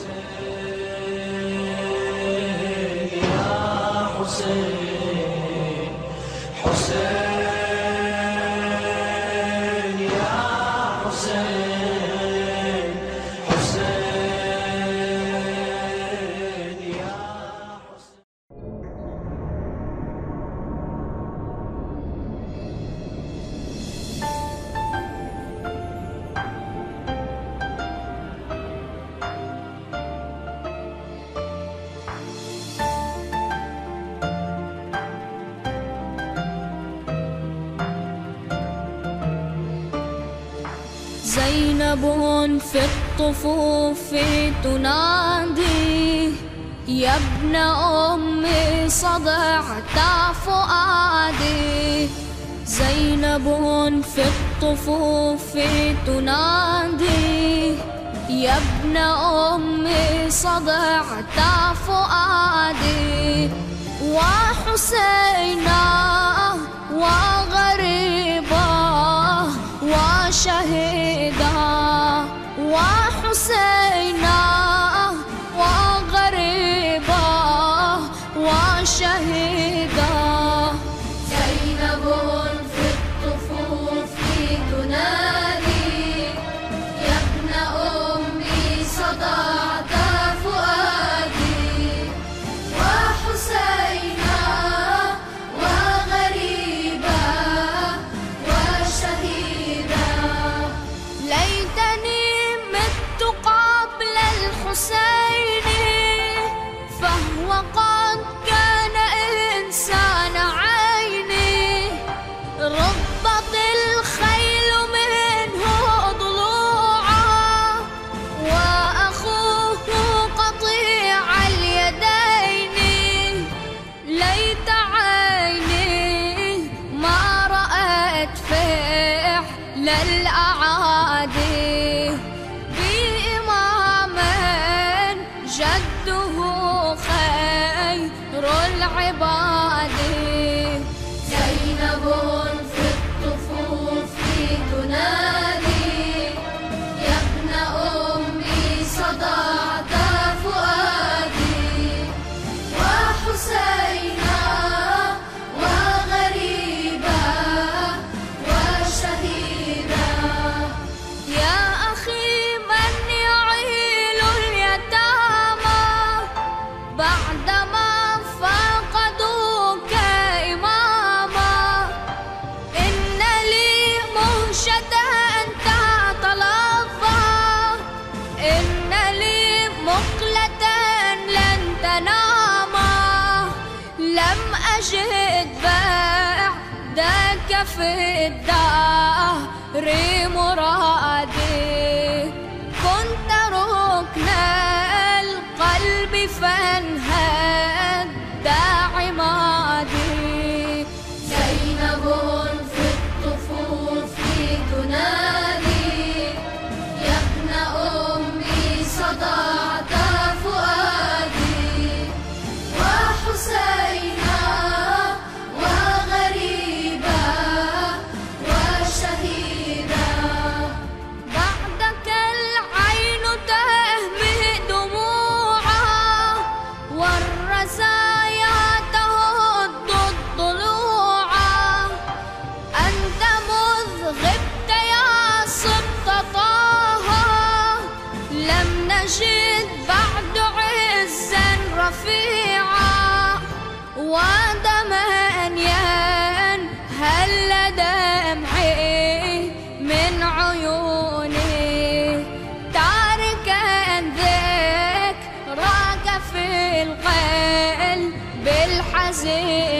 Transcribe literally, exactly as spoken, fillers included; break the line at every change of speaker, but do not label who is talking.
زينب في الطفوف تنادي يا ابن أمي صدعت فؤادي. زينب في الطفوف تنادي يا ابن أمي صدعت فؤادي. وحسينا وغريبا وشهيدا، وحسينا وغريبا وشهيدا.
زينب في الطفوف تنادي يا ابن أمي صدعت فؤادي. وحسينا وغريبا وشهيدا.
ليتني مت قبل الحسين فهو قد كان إنسان عيني. ربط الخيل منه ضلوعا وأخوه قطيع اليدين. ليت عيني ما رأت فعل الأعادي بإمام جده خير العباد.
زينب في الطفوف تنادي يا ابن أمي صدعت فؤادي. وحسينا وغريبا وشهيدا.
يا أخي من يعيل اليتامى بعدما فقدوك إماما. إن لي مهجة تتلظى، إن لي مقلة لن تناما. لم أجد بعدك في الدهر مرادي. كنت ركن القلب فانهد عمادي.
زينب في الطفوف تنادي يا ابن أمي صدعت فؤادي. وحسينا وغريبا وشهيدا.
بعدك العين تهمي دموعا والرزايا تهد الضلوعا. أنت مذ غبت يا صبت طه لم نجد بعد عزا رفيعا. ودما ينهل دمعي من عيوني تاركا ذكراك في القلب الحزين.